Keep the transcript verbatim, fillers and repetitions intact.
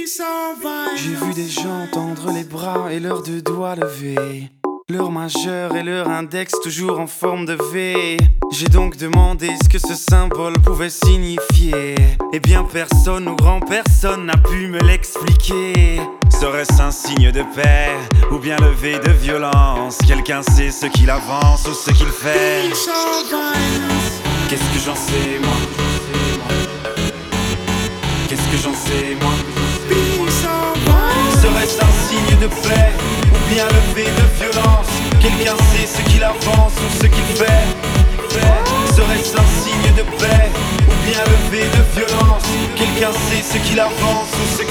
J'ai vu des gens tendre les bras et leurs deux doigts levés, leur majeur et leur index toujours en forme de V. J'ai donc demandé ce que ce symbole pouvait signifier. Eh bien personne ou grand personne n'a pu me l'expliquer. Serait-ce un signe de paix ou bien le V de violence? Quelqu'un sait ce qu'il avance ou ce qu'il fait? Qu'est-ce que j'en sais moi? Qu'est-ce que j'en sais moi? Serait-ce un signe de paix ou bien le V de violence? Quelqu'un sait ce qu'il avance ou ce qu'il fait? Serait-ce un signe de paix ou bien le V de violence? Quelqu'un sait ce qu'il avance ou ce